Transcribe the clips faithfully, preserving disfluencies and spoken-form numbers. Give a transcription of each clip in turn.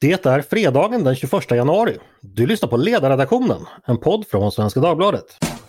Det är fredagen den tjugoförsta januari. Du lyssnar på Ledarredaktionen, en podd från Svenska Dagbladet.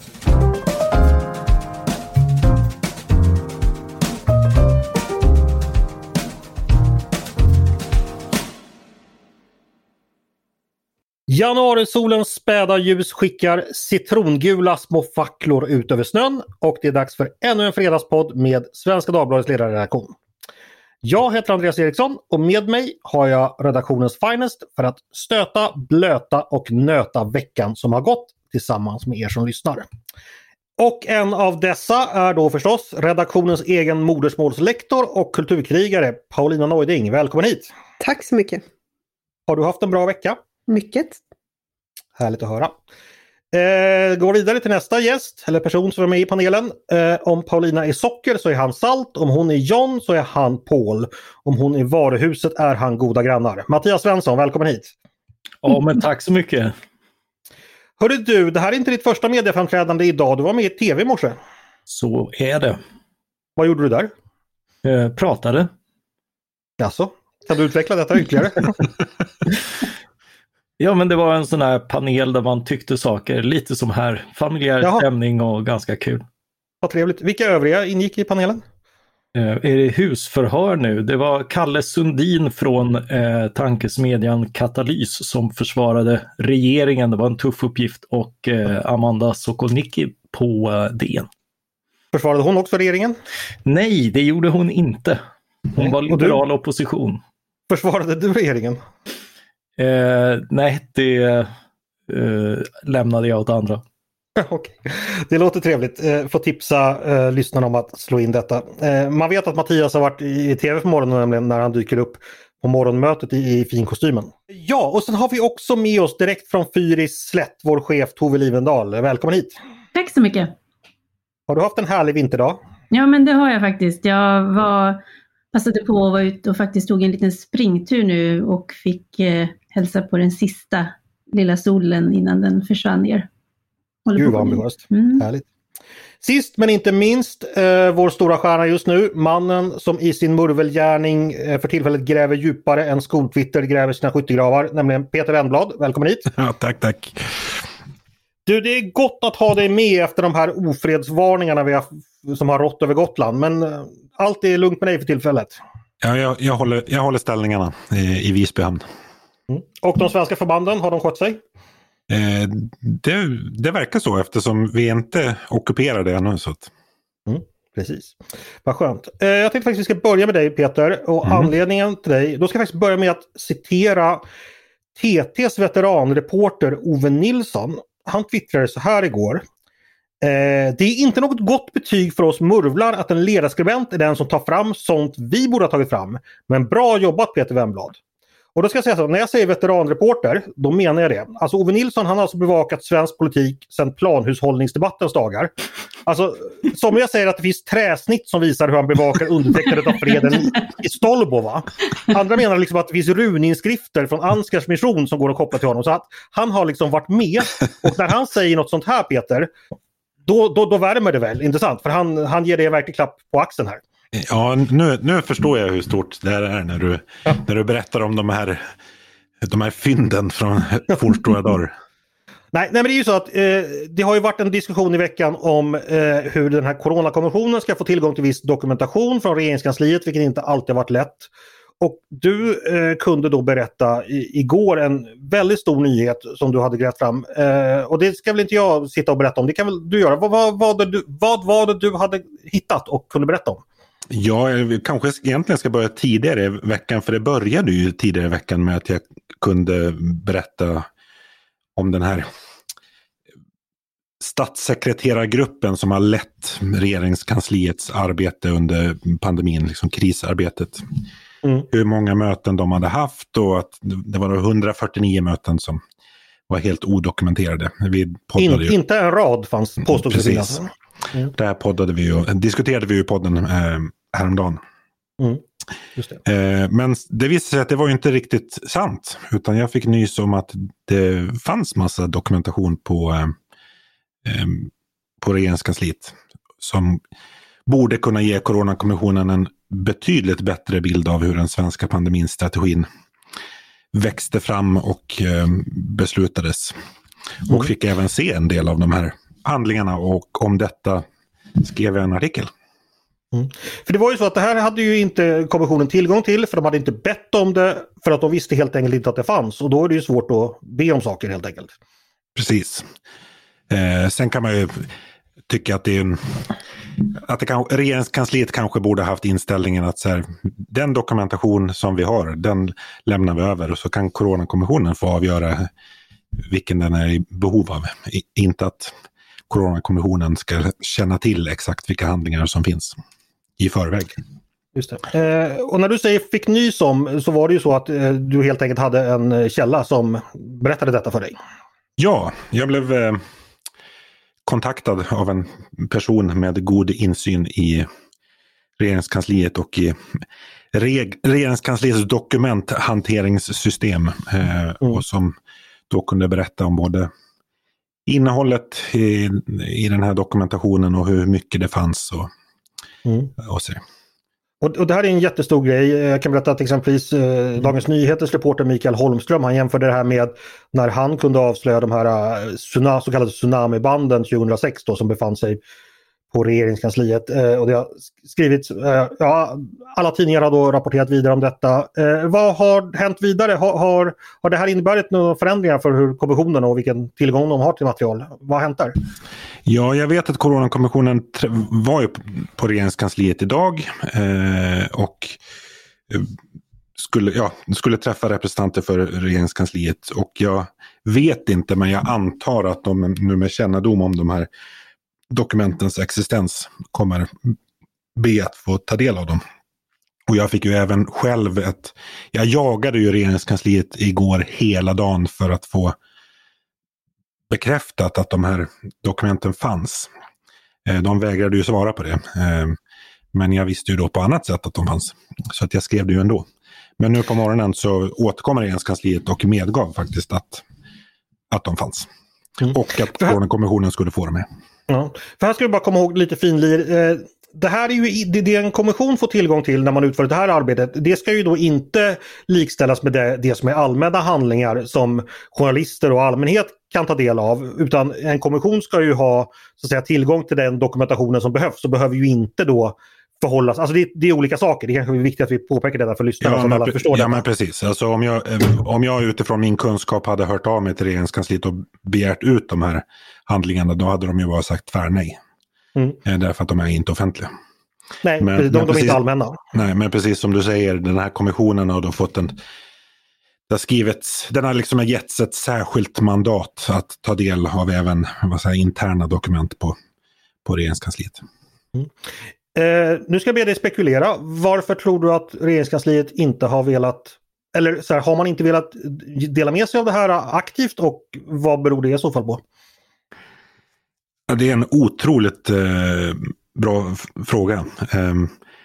Januarisolens späda ljus skickar citrongula små facklor ut över snön och det är dags för ännu en fredagspodd med Svenska Dagbladets ledarredaktion. Jag heter Andreas Eriksson och med mig har jag redaktionens finest för att stöta, blöta och nöta veckan som har gått tillsammans med er som lyssnar. Och en av dessa är då förstås redaktionens egen modersmålslektor och kulturkrigare Paulina Neuding. Välkommen hit! Tack så mycket! Har du haft en bra vecka? Mycket. Härligt att höra. Eh, går vidare till nästa gäst eller person som är med i panelen. Eh, om Paulina är socker så är han salt. Om hon är John så är han Paul. Om hon är varuhuset är han goda grannar. Mattias Svensson, välkommen hit. Ja, men tack så mycket. Hörru du, det här är inte ditt första medieframträdande idag. Du var med i tv i morse. Så är det. Vad gjorde du där? Eh, pratade. Alltså, kan du utveckla detta ytterligare? Ja, men det var en sån här panel där man tyckte saker lite som här. Familjär Jaha. stämning och ganska kul. Vad trevligt. Vilka övriga ingick i panelen? Eh, är det husförhör nu? Det var Kalle Sundin från eh, tankesmedjan Katalys som försvarade regeringen. Det var en tuff uppgift. Och eh, Amanda Sokolnicki på eh, D N. Försvarade hon också regeringen? Nej, det gjorde hon inte. Hon var liberal opposition. Försvarade du regeringen? Eh, nej, det eh, lämnade jag åt andra. Okej. Det låter trevligt. Eh, få tipsa eh, lyssnarna om att slå in detta. Eh, man vet att Mattias har varit i, i tv på morgonen nämligen när han dyker upp på morgonmötet i, i finkostymen. Ja, och sen har vi också med oss direkt från Fyris slätt vår chef Tove Livendal. Välkommen hit. Tack så mycket. Har du haft en härlig vinterdag? Ja, men det har jag faktiskt. Jag var, passade på att vara ute och faktiskt tog en liten springtur nu och fick eh, hälsa på den sista lilla solen innan den försvann ner. Gud vad ambitiöst. Mm. Härligt. Sist men inte minst eh, vår stora stjärna just nu, mannen som i sin murvelgärning eh, för tillfället gräver djupare än skoltwitter gräver sina skyttegravar, nämligen Peter Wennblad. Välkommen hit. Ja, tack, tack. Du, det är gott att ha dig med efter de här ofredsvarningarna vi har, som har rått över Gotland, men eh, allt är lugnt med dig för tillfället. Ja, jag, jag, håller, jag håller ställningarna i, i Visbyhamn. Mm. Och de svenska förbanden, har de skött sig? Eh, det, det verkar så eftersom vi inte ockuperar det ännu. Så att... mm, precis. Vad skönt. Eh, jag tänkte faktiskt vi ska börja med dig Peter och mm. anledningen till dig. Då ska jag faktiskt börja med att citera T T:s veteranreporter Ove Nilsson. Han twittrade så här igår. Eh, det är inte något gott betyg för oss murvlar att en ledarskribent är den som tar fram sånt vi borde ha tagit fram. Men bra jobbat Peter Wennblad. Och då ska jag säga så, när jag säger veteranreporter, då menar jag det. Alltså Ove Nilsson, han har alltså bevakat svensk politik sedan planhushållningsdebattens dagar. Alltså, som jag säger att det finns träsnitt som visar hur han bevakar undertecknandet av freden i Stolbo, va? Andra menar liksom att det finns runinskrifter från Ansgars mission som går att koppla till honom. Så att han har liksom varit med. Och när han säger något sånt här, Peter, då, då, då värmer det väl, intressant. För han, han ger det verkligen klapp på axeln här. Ja, nu, nu förstår jag hur stort det här är när du, ja. när du berättar om de här, de här fynden från fornstora dagar. Nej, nej, men det är ju så att eh, det har ju varit en diskussion i veckan om eh, hur den här coronakommissionen ska få tillgång till viss dokumentation från regeringskansliet, vilket inte alltid har varit lätt. Och du eh, kunde då berätta i, igår en väldigt stor nyhet som du hade grävt fram. Eh, och det ska väl inte jag sitta och berätta om, det kan väl du göra. Vad, vad, vad, du, vad var det du hade hittat och kunde berätta om? Ja, jag kanske egentligen ska börja tidigare i veckan, för det började ju tidigare i veckan med att jag kunde berätta om den här statssekreterargruppen som har lett regeringskansliets arbete under pandemin, liksom krisarbetet. Mm. Hur många möten de hade haft och att det var hundrafyrtionio möten som var helt odokumenterade. Vi In, ju... Inte en rad fanns påstås. Precis. Mm. Det här poddade vi och diskuterade vi i podden eh, häromdagen. Mm. Just det. Eh, men det visade sig att det var ju inte riktigt sant. Utan jag fick nys om att det fanns massa dokumentation på, eh, eh, på regeringskansliet som borde kunna ge coronakommissionen en betydligt bättre bild av hur den svenska pandemistrategin växte fram och eh, beslutades. Och mm. fick även se en del av de här handlingarna, och om detta skrev jag en artikel. Mm. För det var ju så att det här hade ju inte kommissionen tillgång till, för de hade inte bett om det, för att de visste helt enkelt inte att det fanns, och då är det ju svårt att be om saker helt enkelt. Precis. Eh, sen kan man ju tycka att det är en, att det kan, regeringskansliet kanske borde haft inställningen att så här, den dokumentation som vi har, den lämnar vi över, och så kan coronakommissionen få avgöra vilken den är i behov av. I, inte att coronakommissionen ska känna till exakt vilka handlingar som finns i förväg. Just det. Eh, och när du säger fick nys om, så var det ju så att eh, du helt enkelt hade en källa som berättade detta för dig. Ja, jag blev eh, kontaktad av en person med god insyn i regeringskansliet och i reg- regeringskansliets dokumenthanteringssystem eh, mm. och som då kunde berätta om både innehållet i, i den här dokumentationen och hur mycket det fanns och, mm. och så. Och, och det här är en jättestor grej. Jag kan berätta att exempelvis eh, Dagens Nyheters reporter Mikael Holmström, han jämförde det här med när han kunde avslöja de här uh, tsunami, så kallade tsunamibanden tjugohundrasex då, som befann sig på regeringskansliet. Eh, och det har skrivits, eh, ja, alla tidningar har då rapporterat vidare om detta. Eh, vad har hänt vidare? Har, har, har det här inneburit några förändringar för hur kommissionen och vilken tillgång de har till material? Vad har hänt där? Ja, jag vet att coronakommissionen tr- var ju på regeringskansliet idag eh, och skulle, ja, skulle träffa representanter för regeringskansliet, och jag vet inte, men jag antar att de nu med kännedom om de här dokumentens existens kommer be att få ta del av dem. Och jag fick ju även själv ett, jag jagade ju regeringskansliet igår hela dagen för att få bekräftat att de här dokumenten fanns. De vägrade ju svara på det. Men jag visste ju då på annat sätt att de fanns. Så att jag skrev det ju ändå. Men nu på morgonen så återkommer regeringskansliet och medgav faktiskt att, att de fanns. Mm. Och att coronakommissionen skulle få dem med. Ja, för här ska vi bara komma ihåg lite finlir. Det här är ju det, det en kommission får tillgång till när man utför det här arbetet. Det ska ju då inte likställas med det, det som är allmänna handlingar som journalister och allmänhet kan ta del av. Utan en kommission ska ju ha så att säga, tillgång till den dokumentationen som behövs. Så behöver ju inte då förhållas. Alltså det, det är olika saker. Det är kanske viktigt att vi påpekar detta för lyssnarna, ja, så att alla förstår det. Ja, men precis. Alltså om jag, om jag utifrån min kunskap hade hört av mig till regeringskansliet och begärt ut de här handlingarna, då hade de ju bara sagt tvär nej. Mm. Därför att de är inte offentliga. Nej, men, de, men de precis, är inte allmänna. Nej, men precis som du säger, den här kommissionen har då fått en, det har skrivits, den har liksom getts ett särskilt mandat att ta del av även vad säger, interna dokument på, på regeringskansliet. Mm. Eh, nu ska jag be dig spekulera. Varför tror du att regeringskansliet inte har velat, eller så här, har man inte velat dela med sig av det här aktivt, och vad beror det i så fall på? Ja, det är en otroligt eh, bra f- fråga. Eh,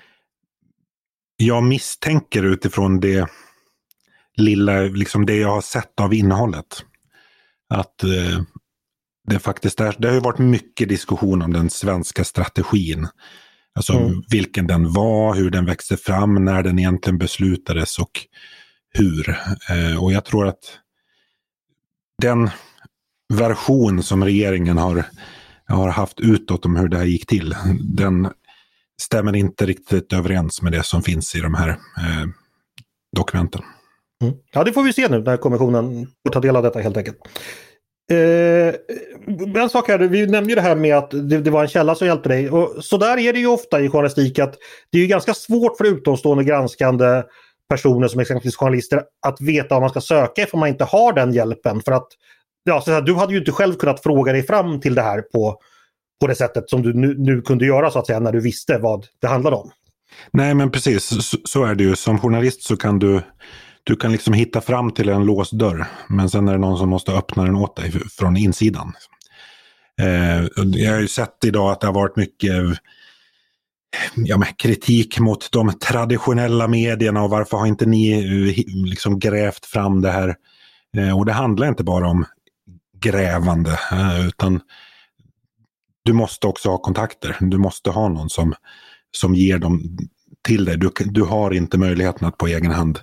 jag misstänker utifrån det lilla, liksom det jag har sett av innehållet, att eh, det faktiskt är, det har ju varit mycket diskussion om den svenska strategin. Alltså mm. vilken den var, hur den växte fram, när den egentligen beslutades och hur. Eh, och jag tror att den version som regeringen har, har haft utåt om hur det här gick till, den stämmer inte riktigt överens med det som finns i de här eh, dokumenten. Mm. Ja, det får vi se nu när kommissionen får ta del av detta helt enkelt. Eh, en sak här, vi nämnde ju det här med att det, det var en källa som hjälpte dig, och så där är det ju ofta i journalistik, att det är ju ganska svårt för utomstående granskande personer som exempelvis journalister att veta vad man ska söka ifall man inte har den hjälpen, för att ja, så här, du hade ju inte själv kunnat fråga dig fram till det här på, på det sättet som du nu, nu kunde göra, så att säga, när du visste vad det handlade om. Nej, men precis, så, så är det ju. Som journalist så kan du Du kan liksom hitta fram till en låst dörr, men sen är det någon som måste öppna den åt dig från insidan. Eh, jag har ju sett idag att det har varit mycket ja, men kritik mot de traditionella medierna, och varför har inte ni liksom grävt fram det här? Eh, och det handlar inte bara om grävande, eh, utan du måste också ha kontakter. Du måste ha någon som, som ger dem till dig. Du, du har inte möjligheten att på egen hand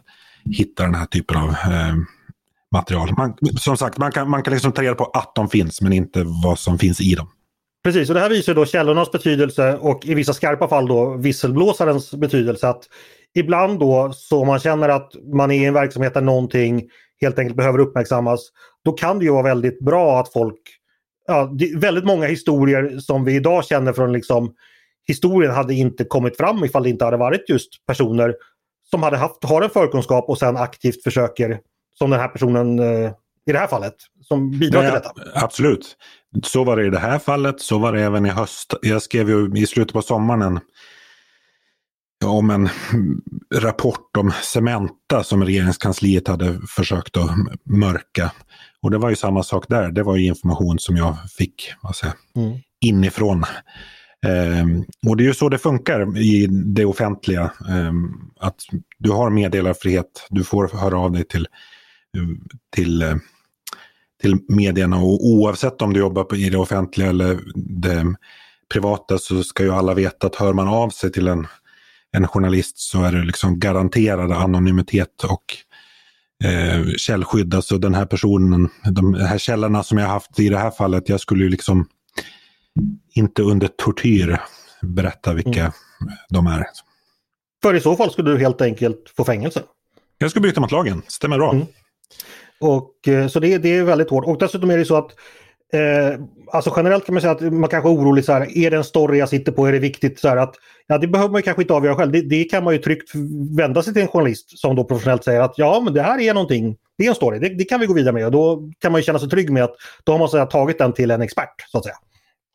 hitta den här typen av eh, material. Man, som sagt, man kan, man kan liksom ta reda på att de finns men inte vad som finns i dem. Precis, och det här visar då källornas betydelse och i vissa skarpa fall då visselblåsarens betydelse. Att ibland då så man känner att man är i en verksamhet där någonting helt enkelt behöver uppmärksammas, då kan det ju vara väldigt bra att folk, ja, det är väldigt många historier som vi idag känner från liksom historien hade inte kommit fram ifall det inte hade varit just personer som hade haft, har en förkunskap och sen aktivt försöker, som den här personen eh, i det här fallet, som bidrar Nej, till detta. Absolut. Så var det i det här fallet, så var det även i höst. Jag skrev ju i slutet på sommaren en, om en rapport om Cementa som regeringskansliet hade försökt att mörka. Och det var ju samma sak där. Det var ju information som jag fick vad säger, mm. inifrån. Um, och det är ju så det funkar i det offentliga. Um, att du har meddelarfrihet. Du får höra av dig till, till, till medierna. Och oavsett om du jobbar på, i det offentliga eller det privata, så ska ju alla veta att hör man av sig till en en journalist så är det liksom garanterad anonymitet och eh, källskydd. Alltså den här personen, de här källorna som jag haft i det här fallet, jag skulle ju liksom inte under tortyr berätta vilka mm. de är. För i så fall skulle du helt enkelt få fängelse. Jag skulle bryta mot lagen, stämmer bra. Mm. Och, så det, det är väldigt hårt. Och dessutom är det så att Eh, alltså generellt kan man säga att man kanske är orolig så här, är det en story jag sitter på, är det viktigt så här att, ja det behöver man kanske inte avgöra själv, det, det kan man ju tryggt vända sig till en journalist som då professionellt säger att ja men det här är någonting, det är en story, det, det kan vi gå vidare med och då kan man ju känna sig trygg med att då har man så här, tagit den till en expert så att säga.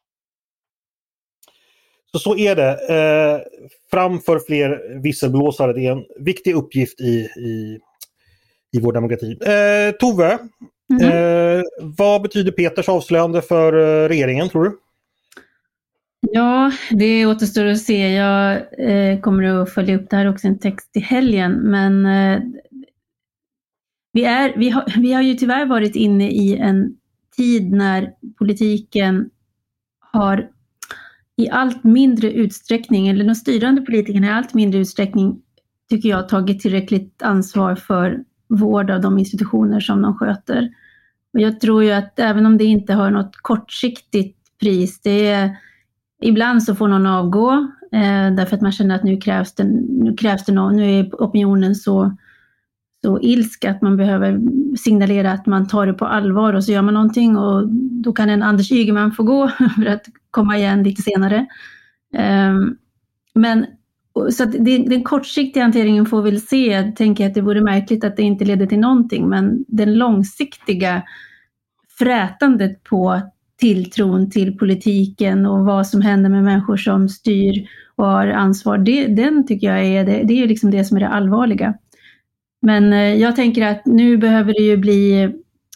Så så är det, eh, framför fler visselblåsare, det är en viktig uppgift i, i, i vår demokrati. Eh, Tove, Mm. Eh, vad betyder Peters avslöjande för eh, regeringen, tror du? Ja, det återstår att se. Jag eh, kommer att följa upp det här också, en text i helgen. Men eh, vi, är, vi, har, vi har ju tyvärr varit inne i en tid när politiken har i allt mindre utsträckning, eller de styrande politikerna i allt mindre utsträckning, tycker jag, tagit tillräckligt ansvar för vård av de institutioner som de sköter. Och jag tror ju att även om det inte har något kortsiktigt pris, det är, ibland så får någon avgå eh, därför att man känner att nu krävs det, nu krävs det någon, nu är opinionen så, så ilska att man behöver signalera att man tar det på allvar och så gör man någonting och då kan en Anders Ygeman få gå för att komma igen lite senare. Eh, men så att det, den kortsiktiga hanteringen får väl se. Jag tänker att det vore märkligt att det inte leder till någonting. Men den långsiktiga frätandet på tilltron till politiken och vad som händer med människor som styr och har ansvar. Det, den tycker jag är det, det är liksom det som är det allvarliga. Men jag tänker att nu behöver det ju bli...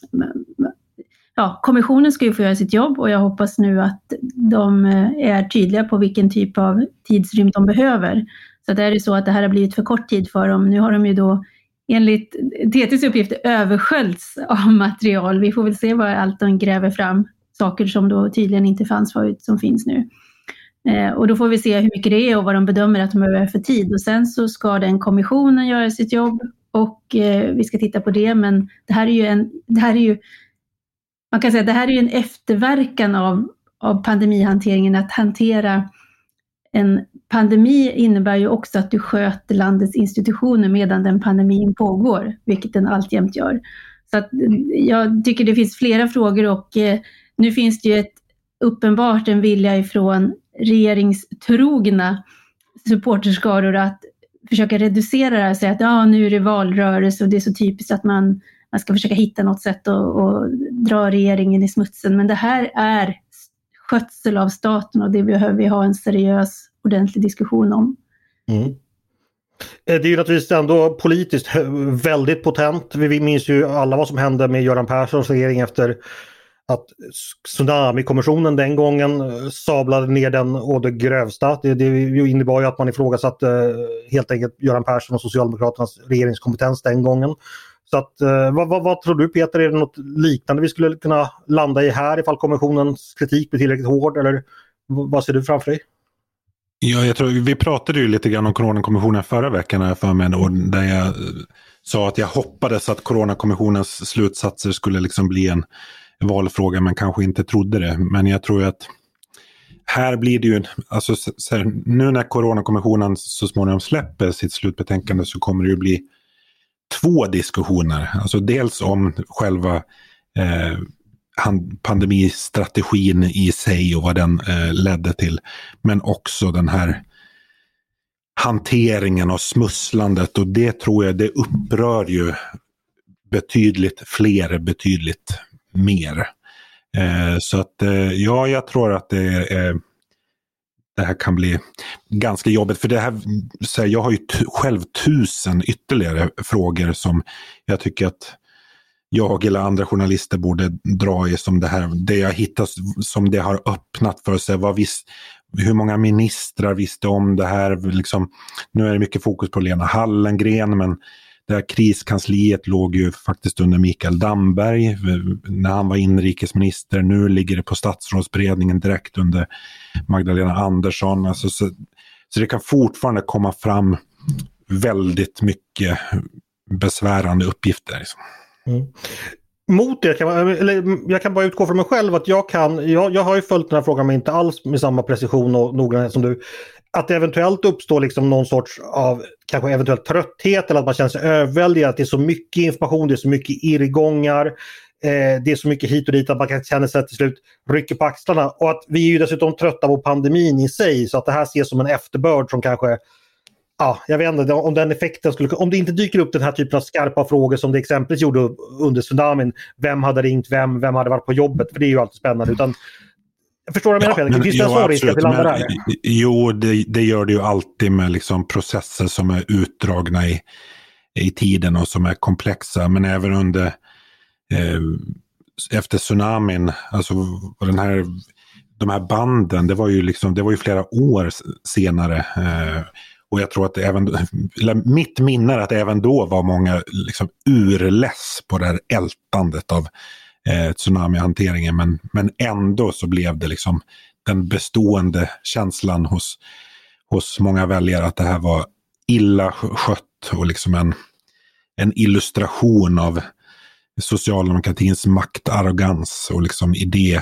Ja, kommissionen ska ju få göra sitt jobb och jag hoppas nu att de är tydliga på vilken typ av tidsrymd de behöver. Så att är det så att det här har blivit för kort tid för dem, nu har de ju då enligt T T:s uppgifter översköljts av material. Vi får väl se vad allt de gräver fram, saker som då tydligen inte fanns förut som finns nu. Eh, och då får vi se hur mycket det är och vad de bedömer att de behöver för tid. Och sen så ska den kommissionen göra sitt jobb och eh, vi ska titta på det. Men det här är ju en... Det här är ju, man kan säga att det här är en efterverkan av, av pandemihanteringen. Att hantera en pandemi innebär ju också att du sköter landets institutioner medan den pandemin pågår, vilket den alltjämt gör. Så att jag tycker det finns flera frågor och eh, nu finns det ju ett, uppenbart en vilja ifrån regeringstrogna supporterskaror att försöka reducera det här och säga att ja, nu är det valrörelse och det är så typiskt att man Man ska försöka hitta något sätt att, att dra regeringen i smutsen. Men det här är skötsel av staten och det behöver vi ha en seriös, ordentlig diskussion om. Mm. Det är ju naturligtvis ändå politiskt väldigt potent. Vi minns ju alla vad som hände med Göran Perssons regering efter att tsunami-kommissionen den gången sablade ner den och det grövsta. Det, det innebar ju att man ifrågasatte helt enkelt Göran Persson och Socialdemokraternas regeringskompetens den gången. Så att, vad, vad, vad tror du, Peter, är det något liknande vi skulle kunna landa i här ifall kommissionens kritik blir tillräckligt hård, eller vad ser du framför dig? Ja, jag tror, vi pratade ju lite grann om coronakommissionen förra veckan här för mig, och där jag sa att jag hoppades att Coronakommissionens slutsatser skulle liksom bli en valfråga, men kanske inte trodde det. Men jag tror att här blir det ju, alltså, så här, nu när Coronakommissionen så småningom släpper sitt slutbetänkande så kommer det ju bli två diskussioner. Alltså dels om själva eh, pandemistrategin i sig och vad den eh, ledde till, men också den här hanteringen och smusslandet, och det tror jag det upprör ju betydligt fler, betydligt mer. Eh, så att eh, ja, jag tror att det, eh, det här kan bli ganska jobbigt, för det här, så här, jag har ju t- själv tusen ytterligare frågor som jag tycker att jag eller andra journalister borde dra i, som det här, det jag hittat som det har öppnat för sig. Vad visst, hur många ministrar visste om det här? Liksom, nu är det mycket fokus på Lena Hallengren, men det här kriskansliet låg ju faktiskt under Mikael Damberg när han var inrikesminister. Nu ligger det på statsrådsberedningen direkt under Magdalena Andersson. Alltså, så, så det kan fortfarande komma fram väldigt mycket besvärande uppgifter. Liksom. Mm. Mot det kan man, eller jag kan bara utgå från mig själv att jag kan, jag, jag har ju följt den här frågan men inte alls med samma precision och noggrannhet som du, att det eventuellt uppstår liksom någon sorts av kanske eventuellt trötthet eller att man känner sig överväldigad, att det är så mycket information, det är så mycket irrgångar, eh, det är så mycket hit och dit att man kan känna sig till slut rycker på axlarna, och att vi är ju dessutom trötta på pandemin i sig, så att det här ses som en efterbörd som kanske, ja, jag vet inte om den effekten skulle, om det inte dyker upp den här typen av skarpa frågor som det exempelvis gjorde under tsunamin, vem hade ringt vem, vem hade varit på jobbet, för det är ju alltid spännande, utan jag förstår vad jag menar, Fredrik. Finns det en sån risk att det landar där? Jo, det, det gör det ju alltid med liksom processer som är utdragna i, i tiden och som är komplexa, men även under eh, efter tsunamin, alltså den här, de här banden, det var ju liksom, det var ju flera år senare, eh, och jag tror att även, mitt minne är att även då var många liksom urless på det här ältandet av eh, tsunamihanteringen, men, men ändå så blev det liksom den bestående känslan hos, hos många väljare att det här var illa skött och liksom en, en illustration av socialdemokratins maktarrogans och liksom idé,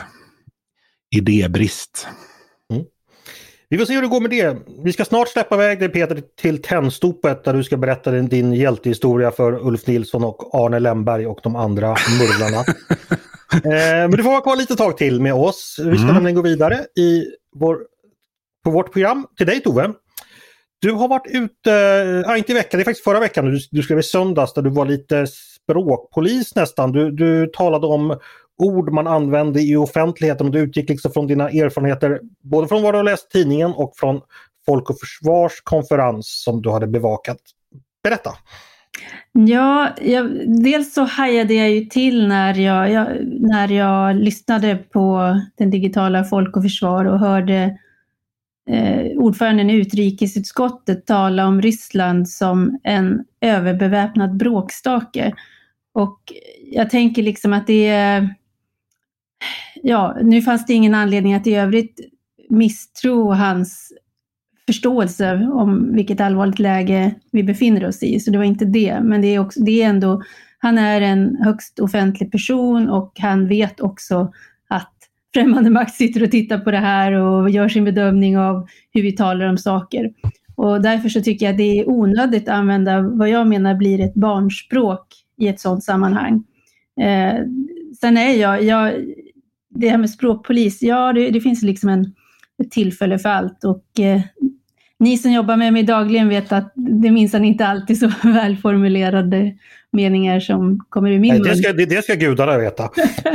idébrist. Mm. Vi får se hur det går med det. Vi ska snart släppa iväg dig, Peter, till Tennstopet där du ska berätta din, din hjältehistoria för Ulf Nilsson och Arne Lemberg och de andra murvlarna. eh, men du får vara kvar lite tag till med oss. Vi ska mm. nämligen gå vidare i vår, på vårt program. Till dig, Tove. Du har varit ute, äh, inte i veckan, det är faktiskt förra veckan, du, du skrev i söndags där du var lite språkpolis nästan. Du, du talade om ord man använde i offentligheten och du utgick liksom från dina erfarenheter både från vad du har läst i tidningen och från Folk och Försvars konferens som du hade bevakat. Berätta! Ja, jag, dels så hajade jag ju till när jag, jag, när jag lyssnade på den digitala Folk och Försvar och hörde eh, ordföranden i utrikesutskottet tala om Ryssland som en överbeväpnad bråkstake. Och jag tänker liksom att det är, ja, nu fanns det ingen anledning att i övrigt misstro hans förståelse om vilket allvarligt läge vi befinner oss i. Så det var inte det, men det är också, det är ändå, han är en högst offentlig person och han vet också att främmande makt sitter och tittar på det här och gör sin bedömning av hur vi talar om saker. Och därför så tycker jag att det är onödigt att använda vad jag menar blir ett barnspråk i ett sådant sammanhang. Eh, sen är jag, jag, det här med språkpolis, ja det, det finns liksom en, ett tillfälle för allt och eh, ni som jobbar med mig dagligen vet att det minns inte alltid så välformulerade meningar som kommer i min mun. Det ska, det, det ska gudarna veta.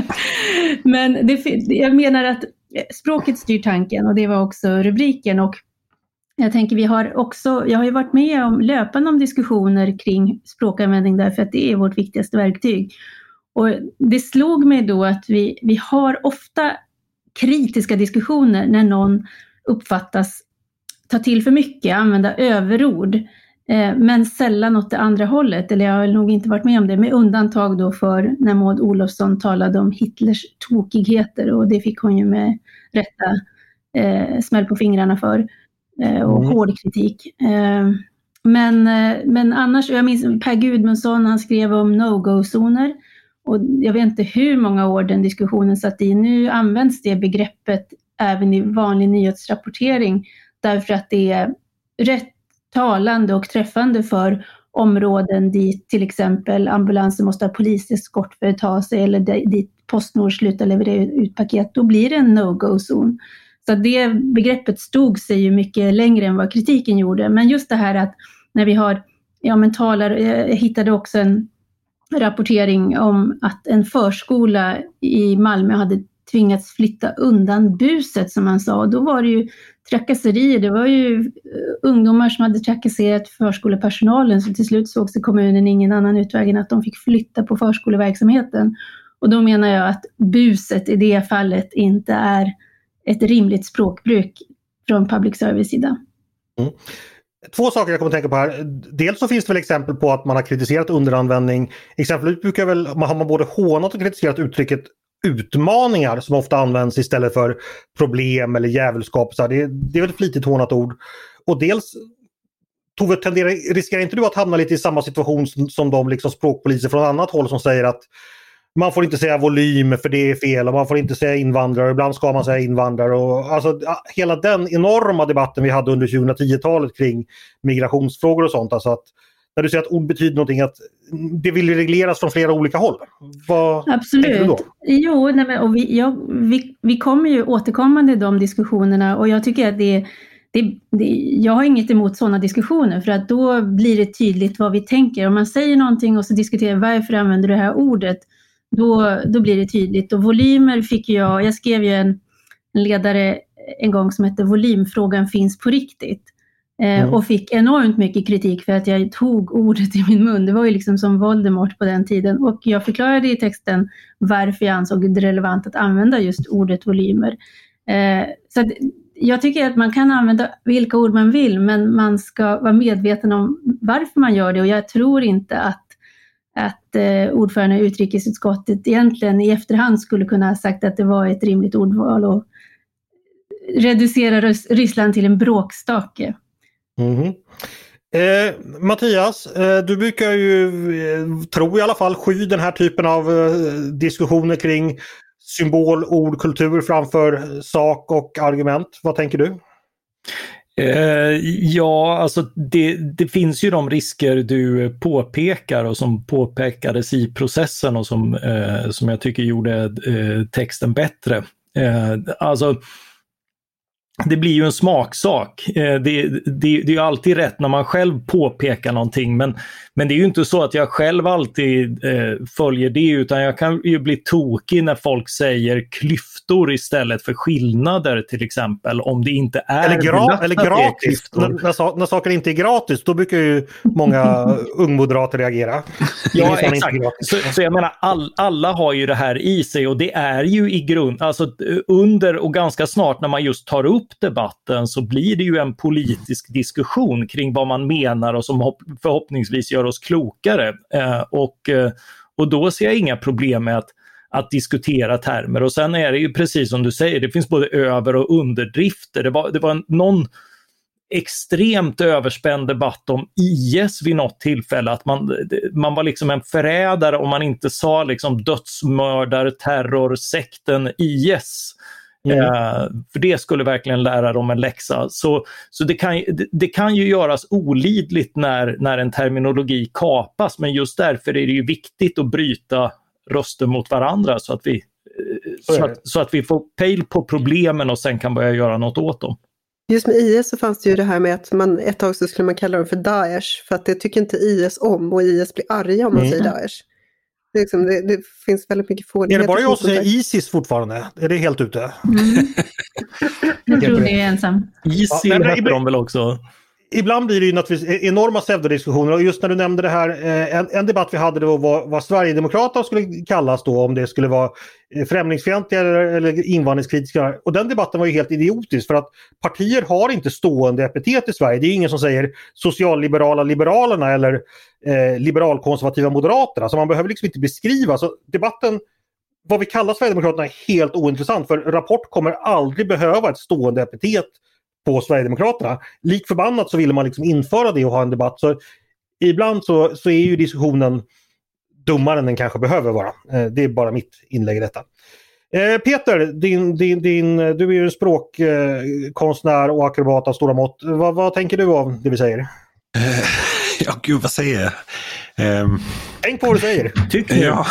Men det, jag menar att språket styr tanken och det var också rubriken och jag tänker vi har också, jag har ju varit med om löpande om diskussioner kring språkanvändning därför att det är vårt viktigaste verktyg. Och det slog mig då att vi, vi har ofta kritiska diskussioner när någon uppfattas ta till för mycket, använda överord, eh, men sällan åt det andra hållet. Eller jag har nog inte varit med om det, med undantag då för när Maud Olofsson talade om Hitlers tokigheter och det fick hon ju med rätta eh, smäll på fingrarna för. Och mm. hård kritik. men, men annars, jag minns Per Gudmundsson, han skrev om no-go-zoner. Och jag vet inte hur många år den diskussionen satt i. Nu används det begreppet även i vanlig nyhetsrapportering. Därför att det är rätt talande och träffande för områden dit till exempel ambulanser måste ha poliseskort för att ta sig. Eller dit Postnord slutar leverera ut paket. Då blir det en no-go-zon. Så det begreppet stod sig ju mycket längre än vad kritiken gjorde. Men just det här att när vi har, ja men talar, jag hittade också en rapportering om att en förskola i Malmö hade tvingats flytta undan buset som man sa. Då var det ju trakasserier, det var ju ungdomar som hade trakasserat förskolepersonalen, så till slut såg sig kommunen ingen annan utväg än att de fick flytta på förskoleverksamheten. Och då menar jag att buset i det fallet inte är ett rimligt språkbruk från public service-sidan. Mm. Två saker jag kommer att tänka på här. Dels så finns det väl exempel på att man har kritiserat underanvändning. Exempelvis brukar väl, man har man både hånat och kritiserat uttrycket utmaningar som ofta används istället för problem eller djävulskap. Så det, det är väl ett flitigt hånat ord. Och dels Tove, tenderar, riskerar inte du att hamna lite i samma situation som, som de liksom språkpoliser från annat håll som säger att man får inte säga volym för det är fel och man får inte säga invandrare, ibland ska man säga invandrare. Och, alltså, hela den enorma debatten vi hade under tjugohundratio-talet kring migrationsfrågor och sånt. Alltså att, när du säger att ord betyder någonting, att det vill regleras från flera olika håll. Vad Absolut. tänker du då? Jo, nej men, och vi, ja, vi, vi kommer ju återkommande i de diskussionerna och jag tycker att det, det, det jag har inget emot sådana diskussioner för att då blir det tydligt vad vi tänker. Om man säger någonting och så diskuterar varför använder du det här ordet, Då, då blir det tydligt. Och volymer fick jag, jag skrev ju en ledare en gång som hette Volymfrågan finns på riktigt. Eh, mm. Och fick enormt mycket kritik för att jag tog ordet i min mun. Det var ju liksom som Voldemort på den tiden. Och jag förklarade i texten varför jag ansåg det relevant att använda just ordet volymer. Eh, så att jag tycker att man kan använda vilka ord man vill, men man ska vara medveten om varför man gör det. Och jag tror inte att att eh, ordförande i utrikesutskottet egentligen i efterhand skulle kunna ha sagt att det var ett rimligt ordval och reducera Ryssland till en bråkstake. Mm-hmm. Eh, Mattias, eh, du brukar ju, eh, tro i alla fall, sky den här typen av eh, diskussioner kring symbol, ord, kultur framför sak och argument. Vad tänker du? Eh, ja, alltså det, det finns ju de risker du påpekar och som påpekades i processen och som, eh, som jag tycker gjorde eh, texten bättre. Eh, alltså det blir ju en smaksak. Eh, det, det, det är ju alltid rätt när man själv påpekar någonting, men, men det är ju inte så att jag själv alltid eh, följer det, utan jag kan ju bli tokig när folk säger klyftor istället för skillnader till exempel, om det inte är eller, gra- eller gratis. När, när, när saker inte är gratis, då brukar ju många ungmoderater reagera. Ja, exakt. Så, så jag menar, all, alla har ju det här i sig och det är ju i grund, alltså under och ganska snart när man just tar upp debatten så blir det ju en politisk diskussion kring vad man menar och som hopp- förhoppningsvis gör oss klokare. Eh, och, eh, och då ser jag inga problem med att, att diskutera termer. Och sen är det ju precis som du säger, det finns både över- och underdrifter. Det var, det var en, någon extremt överspänd debatt om I S vid något tillfälle, att man, man var liksom en förrädare om man inte sa liksom dödsmördar, terror, sekten I S. Mm. Uh, för det skulle verkligen lära dem en läxa. Så, så det, kan, det, det kan ju göras olidligt när, när en terminologi kapas, men just därför är det ju viktigt att bryta röster mot varandra så att vi, så att, så att vi får pejl på problemen och sen kan börja göra något åt dem. Just med I S så fanns det ju det här med att man, ett tag så skulle man kalla dem för Daesh, för att det tycker inte I S om, och I S blir arga om man mm. säger Daesh. Det, liksom, det, det finns väldigt mycket fånigheter. Är det bara jag som säger ISIS fortfarande? Är det helt ute? Mm. Jag tror det är ensam. ISIL ja, heter de väl också? Ibland blir det ju naturligtvis enorma pseudodiskussioner, och just när du nämnde det här, en, en debatt vi hade då var vad Sverigedemokrater skulle kallas då, om det skulle vara främlingsfientliga eller, eller invandringskritiska, och den debatten var ju helt idiotisk, för att partier har inte stående epitet i Sverige. Det är ingen som säger socialliberala liberalerna eller eh, liberalkonservativa moderaterna, så man behöver liksom inte beskriva. Så debatten, vad vi kallar Sverigedemokraterna, är helt ointressant, för Rapport kommer aldrig behöva ett stående epitet på Sverigedemokraterna. Lik förbannat så ville man liksom införa det och ha en debatt. Så ibland så, så är ju diskussionen dummare än den kanske behöver vara. Eh, det är bara mitt inlägg i detta. Eh, Peter, din, din, din, du är ju en språkkonstnär och akrobat av stora mått. Vad, vad tänker du om det vi säger? Uh, ja, gud, vad säger jag? Um, Tänk på vad du säger. Tycker jag. Ja.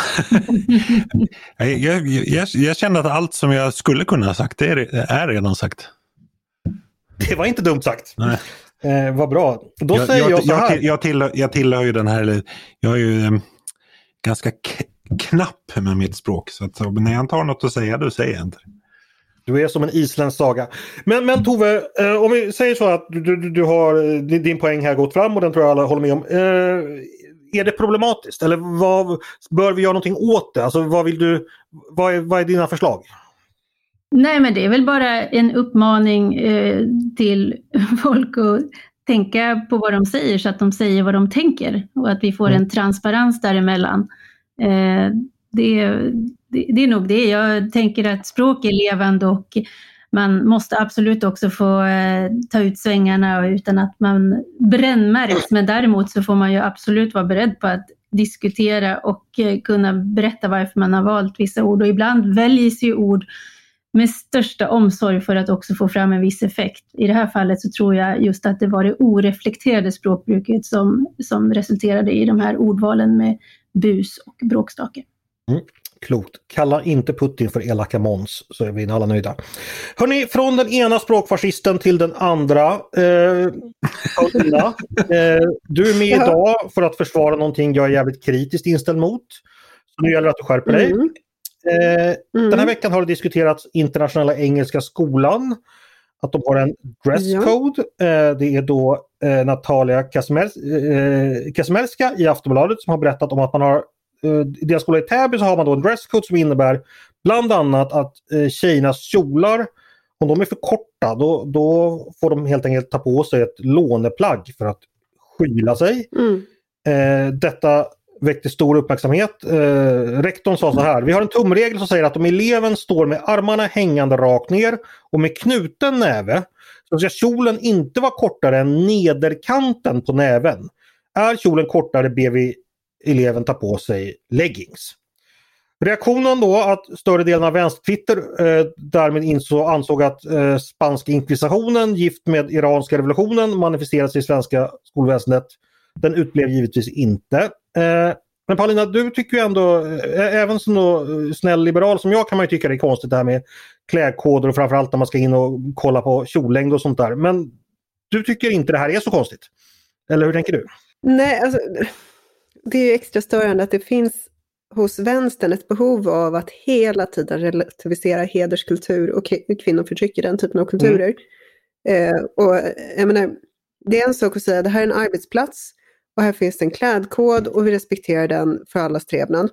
jag, jag, jag känner att allt som jag skulle kunna ha sagt, det är, är redan sagt. Det var inte dumt sagt. Nej. Eh, vad bra. Då jag, säger jag, jag så här. Jag, jag, tillhör, jag tillhör ju den här, jag är ju um, ganska k- knapp med mitt språk. Så att, när jag tar något att säga, då säger jag inte det. Du är som en isländsk saga. Men, men Tove, eh, om vi säger så att du, du, du har din, din poäng här gått fram och den tror jag alla håller med om. Eh, är det problematiskt? Eller vad, bör vi göra någonting åt det? Alltså, vad vill du, vad är, vad är dina förslag? Nej, men det är väl bara en uppmaning eh, till folk att tänka på vad de säger så att de säger vad de tänker och att vi får en transparens däremellan. Eh, det, det, det är nog det. Jag tänker att språk är levande och man måste absolut också få eh, ta ut svängarna utan att man brännmärks. Men däremot så får man ju absolut vara beredd på att diskutera och eh, kunna berätta varför man har valt vissa ord. Och ibland väljs ju ord med största omsorg för att också få fram en viss effekt. I det här fallet så tror jag just att det var det oreflekterade språkbruket som, som resulterade i de här ordvalen med bus och bråkstake. Mm, klokt. Kalla inte Putin för elaka Måns, så är vi alla nöjda. Hörrni, från den ena språkfascisten till den andra. Eh, Paulina, eh, du är med idag för att försvara någonting jag är jävligt kritiskt inställd mot. Så nu gäller det att du skärper dig. Mm. Eh, mm. Den här veckan har det diskuterats internationella engelska skolan. Att de har en dresscode. Ja. Eh, det är då eh, Natalia Kazimierska i Aftonbladet som har berättat om att man har i deras skola i Täby så har man då en dresscode som innebär bland annat att eh, tjejernas kjolar, om de är för korta då, då får de helt enkelt ta på sig ett låneplagg för att skyla sig. Mm. Eh, detta väckte stor uppmärksamhet. Eh, rektorn sa så här: vi har en tumregel som säger att om eleven står med armarna hängande rakt ner och med knuten näve så ska kjolen inte vara kortare än nederkanten på näven. Är kjolen kortare ber vi eleven tar på sig leggings. Reaktionen då att större delen av vänstertwitter eh, därmed insåg, ansåg att eh, spanska inkvisitionen gift med iranska revolutionen manifesterades i svenska skolväsendet. Den utblev givetvis inte. Eh, men Paulina, du tycker ju ändå, eh, även som då, eh, snäll liberal som jag kan man ju tycka det är konstigt det här med klädkoder och framförallt när man ska in och kolla på kjollängd och sånt där. Men du tycker inte det här är så konstigt? Eller hur tänker du? Nej, alltså det är ju extra störande att det finns hos vänstern ett behov av att hela tiden relativisera hederskultur och kvinnoförtryck i den typen av kulturer. Mm. Eh, och jag menar, det är en sak att säga, det här är en arbetsplats och här finns en klädkod och vi respekterar den för allas trevnad.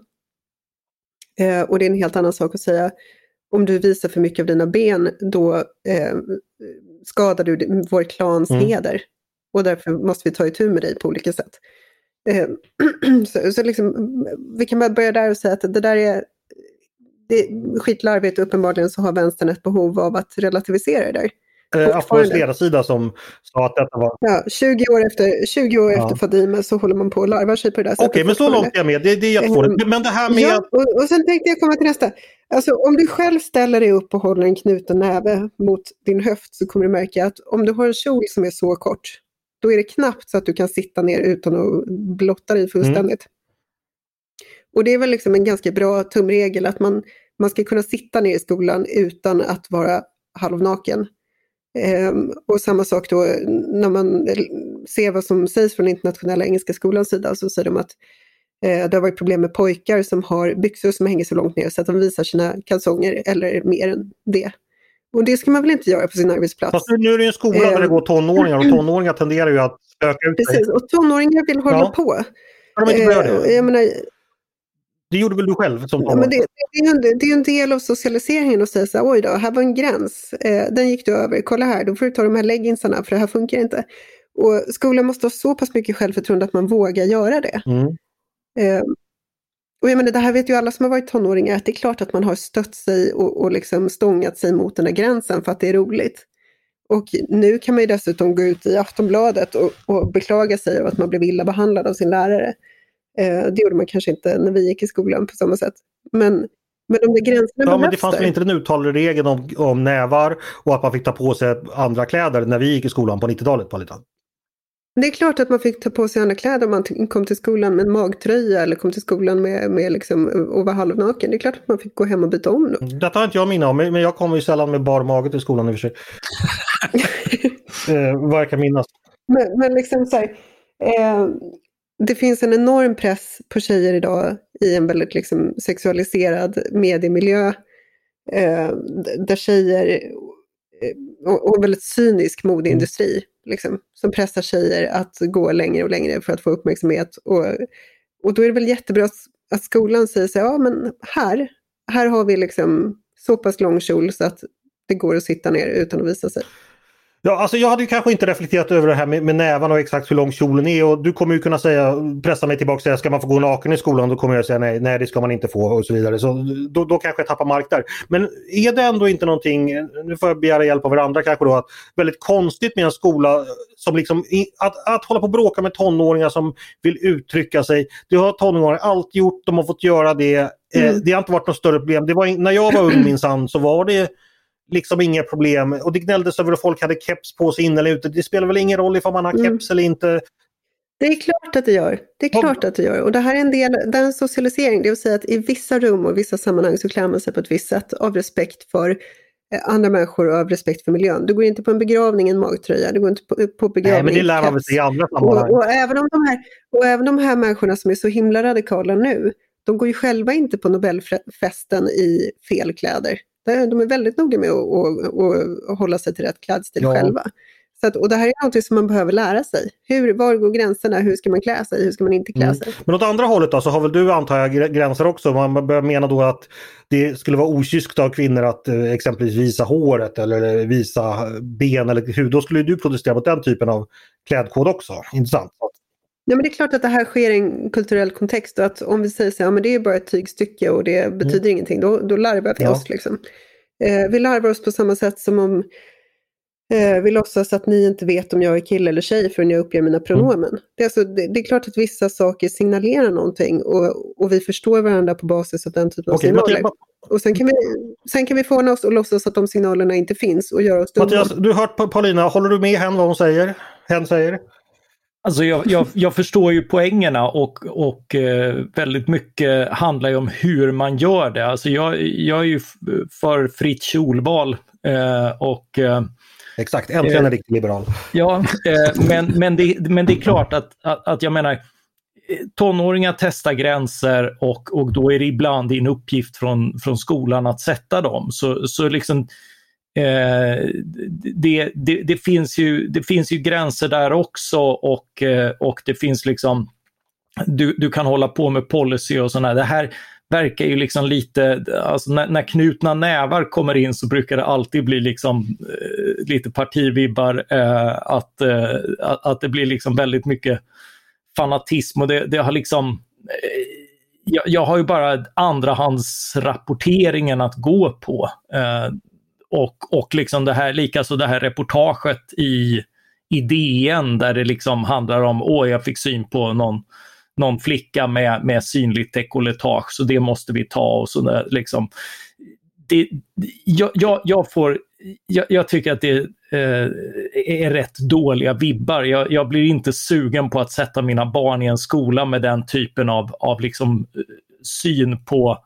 Eh, och det är en helt annan sak att säga, om du visar för mycket av dina ben då eh, skadar du vår klans mm. heder. Och därför måste vi ta itu med dig på olika sätt. Eh, så så liksom, vi kan bara börja där och säga att det där är, det är skitlarvigt. Uppenbarligen så har vänstern ett behov av att relativisera det där. Eh, Aftonbladets ledarsida som sa att detta var... Ja, tjugo år efter, tjugo år ja. efter Fadime så håller man på och larvar sig på det där sättet. Okej, okay, men så långt är jag med. Det, det är jättefåligt. Eh, men det här med... Ja, och, och sen tänkte jag komma till nästa. Alltså om du själv ställer dig upp och håller en knuten näve mot din höft så kommer du märka att om du har en kjol som är så kort, då är det knappt så att du kan sitta ner utan att blotta dig fullständigt. Mm. Och det är väl liksom en ganska bra tumregel att man, man ska kunna sitta ner i skolan utan att vara halvnaken. Ehm, och samma sak då när man ser vad som sägs från internationella engelska skolans sida, så säger de att eh, det har varit problem med pojkar som har byxor som hänger så långt ner så att de visar sina kalsonger eller mer än det. Och det ska man väl inte göra på sin arbetsplats. Fast nu är det ju en skola där det går tonåringar och tonåringar tenderar ju att öka ut Precis, sig. Och tonåringar vill hålla ja. på. Har de inte börjat det? Jag menar, det gjorde väl du själv som ja, men det, det, är en, det är en del av socialiseringen att säga så här, oj då, här var en gräns. Eh, den gick du över, kolla här, då får du ta de här leggingsarna för det här funkar inte. Och skolan måste ha så pass mycket självförtroende att man vågar göra det. Mm. Eh, Och jag menar, det här vet ju alla som har varit tonåringar, att det är klart att man har stött sig och, och liksom stångat sig mot den här gränsen för att det är roligt. Och nu kan man ju dessutom gå ut i Aftonbladet och, och beklaga sig över att man blev illa behandlad av sin lärare. Eh, det gjorde man kanske inte när vi gick i skolan på samma sätt. Men, men de där gränserna ja, men det fanns väl inte den uttalade regeln om, om nävar och att man fick ta på sig andra kläder när vi gick i skolan på nittiotalet på lite. Det är klart att man fick ta på sig andra kläder om man t- kom till skolan med en magtröja eller kom till skolan med, med liksom, och var halvnaken. Det är klart att man fick gå hem och byta om då. Detta har inte jag minne om, men jag kommer ju sällan med bar mage till skolan i och för sig. eh, vad jag kan minnas. Men, men liksom så här, eh, det finns en enorm press på tjejer idag i en väldigt liksom sexualiserad mediemiljö. Eh, där tjejer och, och en väldigt cynisk modeindustri mm. liksom, som pressar tjejer att gå längre och längre för att få uppmärksamhet. Och, och då är det väl jättebra att, att skolan säger så ja men här, här har vi liksom så pass lång kjol så att det går att sitta ner utan att visa sig. Ja, alltså jag hade ju kanske inte reflekterat över det här med, med nävan och exakt hur lång kjolen är, och du kommer ju kunna säga, pressa mig tillbaka och säga, ska man få gå naken i skolan? Då kommer jag säga nej, nej det ska man inte få och så vidare. Så då, då kanske jag tappar mark där. Men är det ändå inte någonting, nu får jag begära hjälp av varandra kanske då, att väldigt konstigt med en skola som liksom, att, att hålla på och bråka med tonåringar som vill uttrycka sig. Det har tonåringar alltid gjort, de har fått göra det. Mm. Eh, det har inte varit något större problem. Det var, när jag var ung minsann så var det liksom inga problem. Och det gnälldes över att folk hade keps på sig in eller ute. Det spelar väl ingen roll ifall man har keps mm. eller inte. Det är klart att det gör. Det är klart ja. att det gör. Och det här är en del, det är en socialisering. Det vill säga att i vissa rum och i vissa sammanhang så klär man sig på ett visst sätt av respekt för andra människor och av respekt för miljön. Du går inte på en begravning i en magtröja. Du går inte på, på begravning. Nej, men det lär man väl sig i andra sammanhang. Och, och, även om de här, och även de här människorna som är så himla radikala nu, de går ju själva inte på Nobelfesten i fel kläder. De är väldigt noga med att, att, att hålla sig till rätt klädstil ja. själva. Så att, och det här är något som man behöver lära sig. Hur, var går gränserna? Hur ska man klä sig? Hur ska man inte klä mm. sig? Men åt andra hållet då, så har väl du antar jag gränser också. Man börjar mena då att det skulle vara okyskt av kvinnor att eh, exempelvis visa håret eller visa ben eller hud. Då skulle du protestera mot den typen av klädkod också. Intressant. Ja, men det är klart att det här sker i en kulturell kontext och att om vi säger så här, ja, men det är bara ett tygstycke och det betyder mm. ingenting, då, då larvar vi ja. oss liksom. Eh, vi larvar oss på samma sätt som om eh, vi låtsas att ni inte vet om jag är kille eller tjej förrän jag uppger mina pronomen. Mm. Det, är alltså, det, det är klart att vissa saker signalerar någonting och, och vi förstår varandra på basis av den typen av okay, signaler. Mattias, och sen kan vi, sen kan vi få oss och låtsas att de signalerna inte finns och göra oss dumma. Mattias, du har hört Paulina, håller du med henne vad hon säger? Hen säger? Alltså jag, jag, jag förstår ju poängerna och, och eh, väldigt mycket handlar ju om hur man gör det. Alltså jag, jag är ju för fritt kjolval eh, och... Eh, Exakt, äntligen eh, en riktig liberal. Ja, eh, men, men, det, men det är klart att, att, att jag menar, tonåringar testar gränser och, och då är det ibland en uppgift från, från skolan att sätta dem. Så, så liksom... Eh, det, det, det, finns ju, det finns ju gränser där också och, eh, och det finns liksom du, du kan hålla på med policy och sådär. Det här verkar ju liksom lite, alltså när, när knutna nävar kommer in så brukar det alltid bli liksom eh, lite partivibbar eh, att, eh, att, att det blir liksom väldigt mycket fanatism och det, det har liksom eh, jag, jag har ju bara andrahandsrapporteringen att gå på eh, Och, och liksom det här, likaså det här reportaget i, i D N där det liksom handlar om, åh jag fick syn på någon, någon flicka med, med synligt dekolletage så det måste vi ta och sådär liksom. Det, jag, jag, jag, får, jag, jag tycker att det eh, är rätt dåliga vibbar. Jag, jag blir inte sugen på att sätta mina barn i en skola med den typen av, av liksom syn på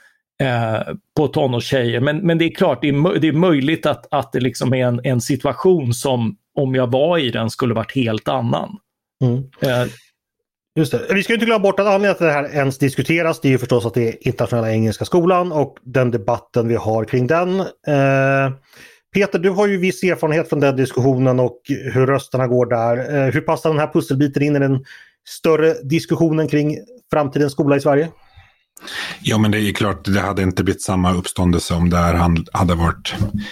Eh, på tonårstjejer. Men, men det är klart, det är, det är möjligt att, att det liksom är en, en situation som om jag var i den skulle varit helt annan. Mm. Eh. Just det. Vi ska inte glömma bort att anledningen till att det här ens diskuteras, det är ju förstås att det är internationella engelska skolan och den debatten vi har kring den. Eh, Peter, du har ju viss erfarenhet från den diskussionen och hur rösterna går där. Eh, hur passar den här pusselbiten in i den större diskussionen kring framtidens skola i Sverige? Ja, men det är klart, det hade inte blivit samma uppståndelse om det här hade varit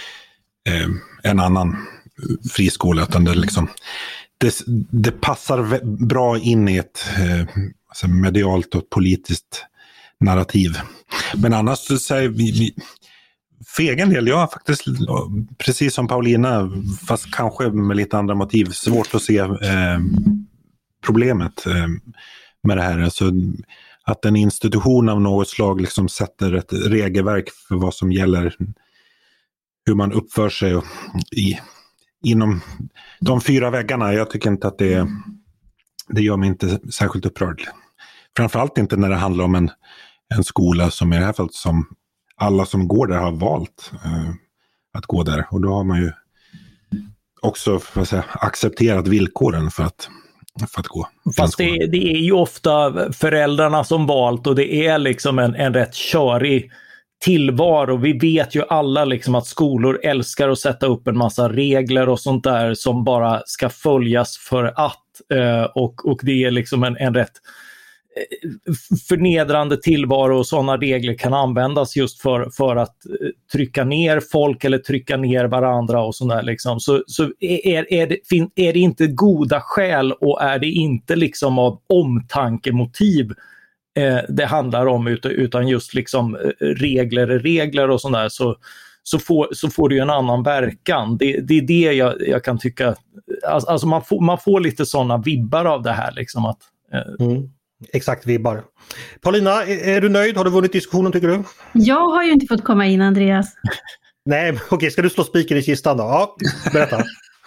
eh, en annan friskola, utan det, liksom, det, det passar bra in i ett eh, alltså medialt och politiskt narrativ. Men annars så säger vi, vi, för egen del, jag har faktiskt, precis som Paulina, fast kanske med lite andra motiv, svårt att se eh, problemet eh, med det här. Alltså, att en institution av något slag liksom sätter ett regelverk för vad som gäller, hur man uppför sig och, i, inom de fyra väggarna. Jag tycker inte att det, det gör mig inte särskilt upprörd. Framförallt inte när det handlar om en, en skola som i det här fallet som alla som går där har valt eh, att gå där. Och då har man ju också för att säga, accepterat villkoren för att, för att gå. Fast det, det är ju ofta föräldrarna som valt och det är liksom en, en rätt körig tillvaro. Vi vet ju alla liksom att skolor älskar att sätta upp en massa regler och sånt där som bara ska följas för att. Eh, och, och det är liksom en, en rätt förnedrande tillvaro och sådana regler kan användas just för, för att trycka ner folk eller trycka ner varandra och sådär liksom. Så, så är, är, det, är det inte goda skäl och är det inte liksom av omtankemotiv eh, det handlar om utan, utan just liksom regler regler och sådär så, så, får, så får det ju en annan verkan. Det, det är det jag, jag kan tycka, alltså man får, man får lite sådana vibbar av det här liksom att eh, mm. Exakt vibbar. Paulina, är, är du nöjd? Har du vunnit diskussionen tycker du? Jag har ju inte fått komma in, Andreas. Nej, okej, ska du slå spiken i kistan då? Ja, berätta.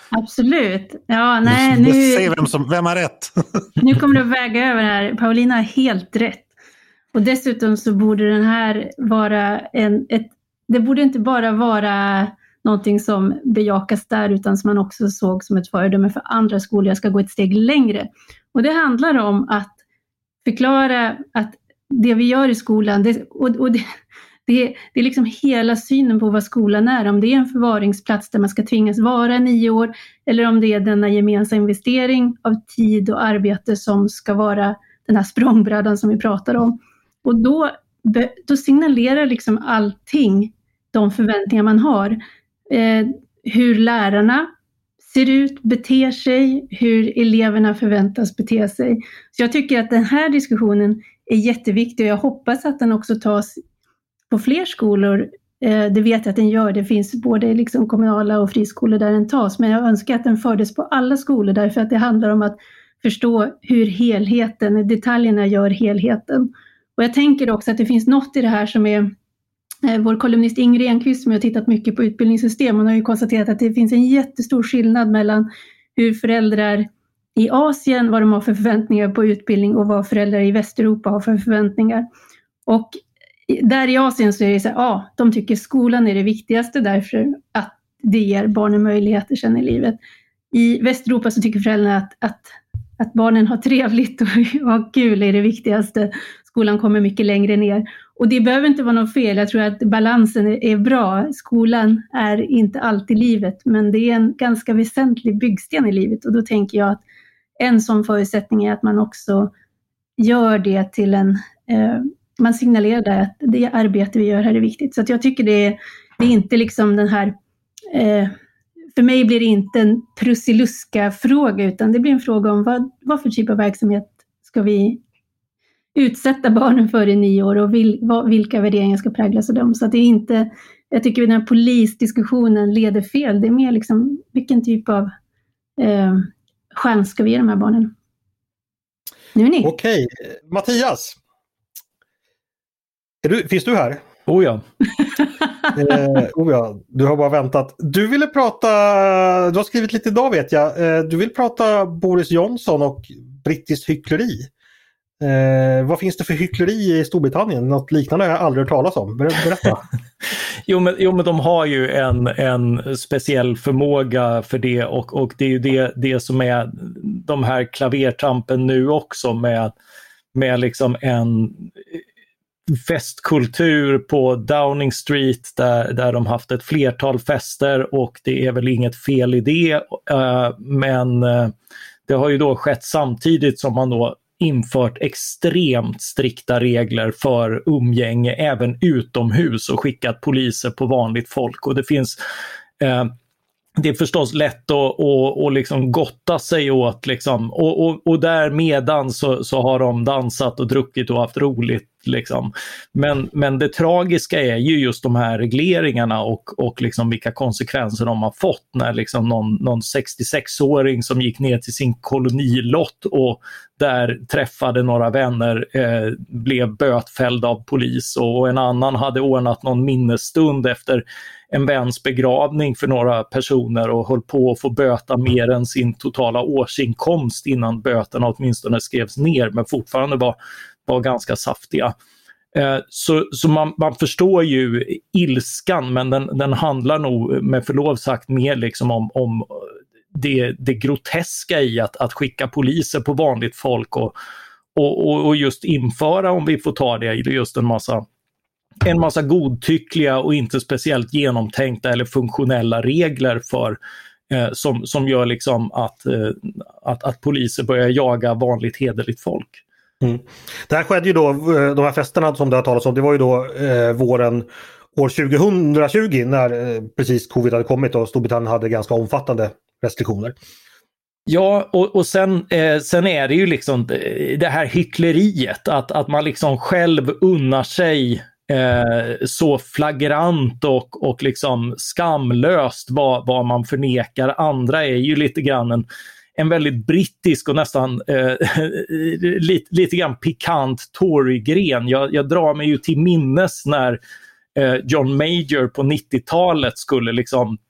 Absolut. Ja, nej, nu... Säg vem, som, vem har rätt? Nu kommer det att väga över här. Paulina har helt rätt. Och dessutom så borde den här vara en... Ett, det borde inte bara vara någonting som bejakas där utan som man också såg som ett föredöme för andra skolor. Jag ska gå ett steg längre. Och det handlar om att förklara att det vi gör i skolan, det, och, och det, det, det är liksom hela synen på vad skolan är. Om det är en förvaringsplats där man ska tvingas vara nio år eller om det är denna gemensamma investering av tid och arbete som ska vara den här språngbrädan som vi pratar om. Och då, då signalerar liksom allting de förväntningar man har. Eh, hur lärarna ser ut, beter sig, hur eleverna förväntas bete sig. Så jag tycker att den här diskussionen är jätteviktig och jag hoppas att den också tas på fler skolor. Eh, det vet jag att den gör, det finns både liksom kommunala och friskolor där den tas, men jag önskar att den fördes på alla skolor därför att det handlar om att förstå hur helheten, detaljerna gör helheten. Och jag tänker också att det finns något i det här som är vår kolumnist Ingrid Enqvist som har tittat mycket på utbildningssystem. Hon har ju konstaterat att det finns en jättestor skillnad mellan hur föräldrar i Asien, vad de har för förväntningar på utbildning och vad föräldrar i Västeuropa har för förväntningar. Och där i Asien så är det så här, ja, de tycker skolan är det viktigaste därför att det ger barnen möjligheter sen i livet. I Västeuropa så tycker föräldrarna att, att, att barnen har trevligt och har kul är det viktigaste. Skolan kommer mycket längre ner. Och det behöver inte vara något fel. Jag tror att balansen är bra. Skolan är inte alltid livet. Men det är en ganska väsentlig byggsten i livet. Och då tänker jag att en sån förutsättning är att man också gör det till en... Eh, man signalerar där att det arbete vi gör här är viktigt. Så att jag tycker det är, det är inte liksom den här... Eh, för mig blir det inte en prussiluska-fråga. Utan det blir en fråga om vad, vad för typ av verksamhet ska vi... utsätta barnen för i nio år och vil, vad, vilka värderingar ska präglas av dem. Så att det är inte, jag tycker att den här polisdiskussionen leder fel. Det är mer liksom, vilken typ av eh, chans ska vi ge de här barnen? Nu är ni. Okej, Mattias. Är du, finns du här? Oh ja. eh, oh ja. Du har bara väntat. Du ville prata, du har skrivit lite idag vet jag. Eh, du vill prata Boris Johnson och brittiskt hyckleri. Eh, vad finns det för hyckleri i Storbritannien? Något liknande har jag aldrig hört talas om. Berätta. jo, men, jo men de har ju en, en speciell förmåga för det och, och det är ju det, det som är de här klavertrampen nu också med, med liksom en festkultur på Downing Street där, där de haft ett flertal fester och det är väl inget fel i det uh, men uh, det har ju då skett samtidigt som man då infört extremt strikta regler för umgänge även utomhus och skickat poliser på vanligt folk och det finns eh, det är förstås lätt att, att, att liksom gotta sig åt liksom, och, och, och där medan så, så har de dansat och druckit och haft roligt Liksom. Men, men det tragiska är ju just de här regleringarna och, och liksom vilka konsekvenser de har fått när liksom någon, någon sextiosex-åring som gick ner till sin kolonilott och där träffade några vänner eh, blev bötfälld av polis, och en annan hade ordnat någon minnesstund efter en väns begravning för några personer och höll på att få böta mer än sin totala årsinkomst innan böterna åtminstone skrevs ner, men fortfarande var, var ganska saftiga. Eh, så så man, man förstår ju ilskan, men den, den handlar nog med förlov sagt mer liksom om, om det, det groteska i att, att skicka poliser på vanligt folk och, och, och just införa, om vi får ta det, just en massa en massa godtyckliga och inte speciellt genomtänkta eller funktionella regler för eh, som, som gör liksom att, eh, att, att poliser börjar jaga vanligt hederligt folk. Mm. Det här skedde ju då, de här festerna som det har talats om, det var ju då eh, våren år tjugohundratjugo när eh, precis covid hade kommit och Storbritannien hade ganska omfattande restriktioner. Ja, och, och sen, eh, sen är det ju liksom det här hyckleriet att, att man liksom själv unnar sig Eh, så flagrant och, och liksom skamlöst vad, vad man förnekar andra är ju lite grann en, en väldigt brittisk och nästan eh, lite, lite grann pikant Tory-gren. Jag, jag drar mig ju till minnes när eh, John Major på nittiotalet skulle liksom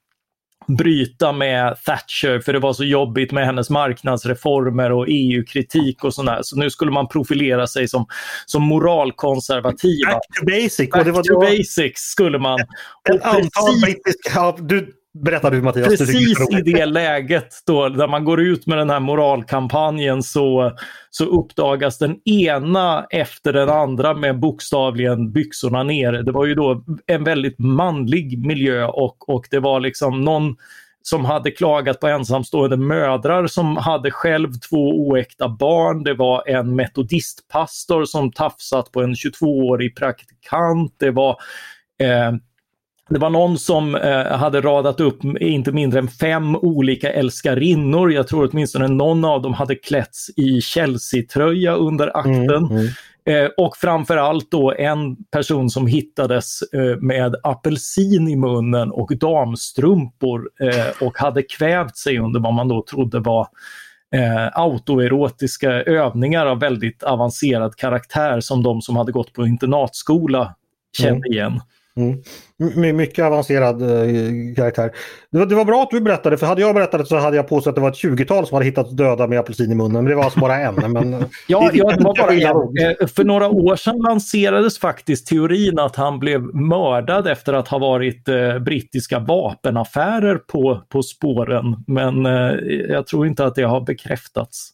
bryta med Thatcher för det var så jobbigt med hennes marknadsreformer och E U-kritik och sådär. Så nu skulle man profilera sig som, som moralkonservativa. Back to basic. Back och det var to då basics skulle man. Ett, ett antal brittiska... Ja, du berättade du Mattias. Precis i det läget då, där man går ut med den här moralkampanjen så, så uppdagas den ena efter den andra med bokstavligen byxorna ner. Det var ju då en väldigt manlig miljö och, och det var liksom någon som hade klagat på ensamstående mödrar som hade själv två oäkta barn. Det var en metodistpastor som tafsat på en tjugotvåårig praktikant. Det var... Eh, Det var någon som eh, hade radat upp inte mindre än fem olika älskarinnor. Jag tror åtminstone någon av dem hade klätts i Chelsea-tröja under akten. Mm, mm. Eh, och framförallt då en person som hittades eh, med apelsin i munnen och damstrumpor eh, och hade kvävt sig under vad man då trodde var eh, autoerotiska övningar av väldigt avancerad karaktär som de som hade gått på internatskola kände mm. igen. Mm. My- mycket avancerad eh, karaktär. Det var, det var bra att du berättade, för hade jag berättat så hade jag påstått att det var ett tjugotal som hade hittat döda med apelsin i munnen, men det var alltså bara en. Men, ja, det, ja, det var bara en. För några år sedan lanserades faktiskt teorin att han blev mördad efter att ha varit eh, brittiska vapenaffärer på, på spåren, men eh, jag tror inte att det har bekräftats.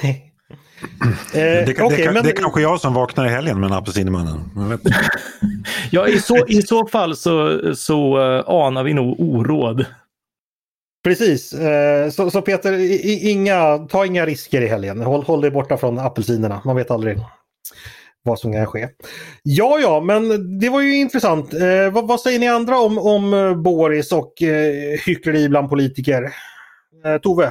Eh, det, okay, det, men... det är kanske jag som vaknar i helgen med en apelsin i munnen. Jag vet. Ja, i så, i så fall så, så uh, anar vi nog oråd. Precis. Eh, så, så Peter, i, inga, ta inga risker i helgen. Håll, håll dig borta från apelsinerna. Man vet aldrig vad som kan ske. Ja, ja, men det var ju intressant. Eh, vad, vad säger ni andra om, om Boris och eh, hyckleri bland politiker? Eh, Tove?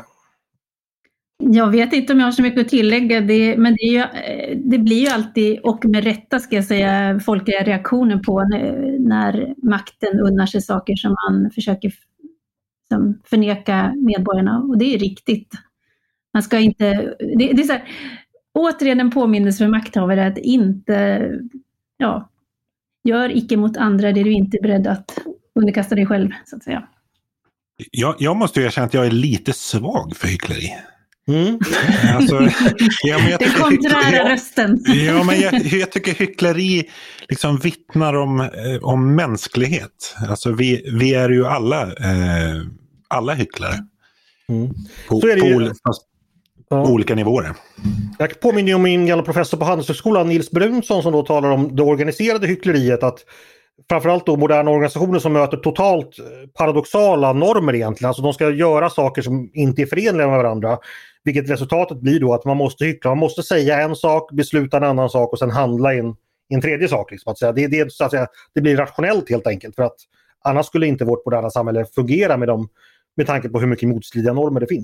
Jag vet inte om jag har så mycket att tillägga, det, men det, är ju, det blir ju alltid, och med rätta ska jag säga, folkliga reaktioner på när, när makten unnar sig saker som man försöker som förneka medborgarna, och det är riktigt. Man ska inte, det, det är så här, återigen en påminnelse för makthavare att inte, ja, gör icke mot andra det du inte är beredd att underkasta dig själv, så att säga. Jag, jag måste ju erkänna att jag är lite svag för hyckleri. Mm. Alltså, ja, men jag den konträra hyckleri, rösten. Ja, men jag, jag tycker hyckleri liksom vittnar om, eh, om mänsklighet. Alltså vi, vi är ju alla eh, alla hycklare. Mm. På, Så är det på, ju, ol, fast, ja. på olika nivåer. Jag påminner ju om min gamla professor på Handelshögskolan, Nils Brunsson, som då talar om det organiserade hyckleriet, att framförallt då moderna organisationer som möter totalt paradoxala normer egentligen. Alltså de ska göra saker som inte är förenliga med varandra. Vilket resultatet blir då att man måste hyckla. Man måste säga en sak, besluta en annan sak och sen handla in en tredje sak. Liksom, att säga. Det, det, så att säga, det blir rationellt helt enkelt. För att annars skulle inte vårt moderna samhälle fungera med, dem, med tanke på hur mycket motstridiga normer det finns.